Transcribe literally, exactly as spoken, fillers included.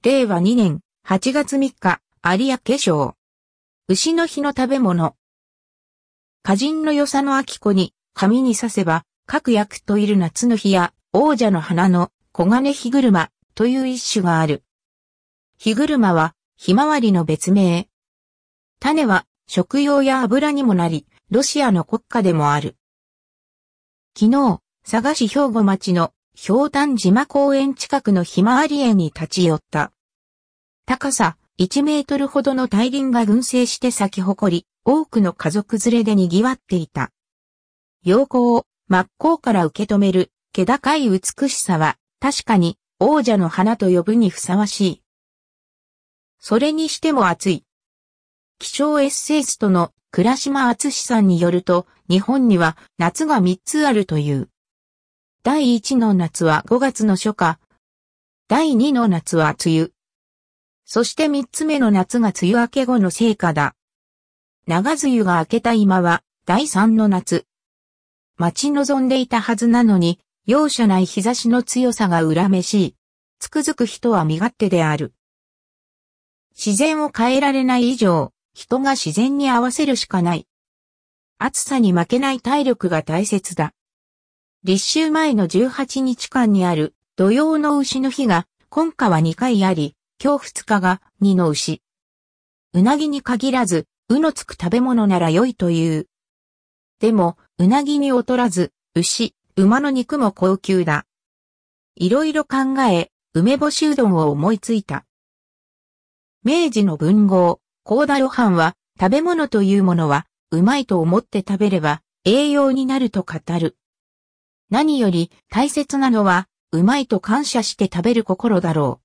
れいわにねんはちがつみっか、有明賞。牛の日の食べ物。歌人の与謝野晶子に、紙に刺せば、各役といる夏の日や、王者の花の、黄金火車、という一種がある。火車は、ひまわりの別名。種は、食用や油にもなり、ロシアの国花でもある。昨日、佐賀市兵庫町の、ひ丹島公園近くのひまわり園に立ち寄った。高さいちメートルほどの大輪が群生して咲き誇り、多くの家族連れで賑わっていた。陽光を真っ向から受け止める気高い美しさは確かに王者の花と呼ぶにふさわしい。それにしても暑い。気象エッセイストの倉島敦さんによると、日本には夏がみっつあるという。だいいちの夏はごがつの初夏。だいにの夏は梅雨。そしてみっつめの夏が梅雨明け後の成果だ。長梅雨が明けた今はだいさんの夏。待ち望んでいたはずなのに、容赦ない日差しの強さが恨めしい。つくづく人は身勝手である。自然を変えられない以上、人が自然に合わせるしかない。暑さに負けない体力が大切だ。立秋前のじゅうはちにちかんにある土用の丑の日が今夏はにかいあり、今日ふつかがにの丑。うなぎに限らず、うのつく食べ物なら良いという。でも、うなぎに劣らず、牛、馬の肉も高級だ。いろいろ考え、梅干しうどんを思いついた。明治の文豪、幸田露伴は、食べ物というものは、うまいと思って食べれば、栄養になると語る。何より大切なのは、うまいと感謝して食べる心だろう。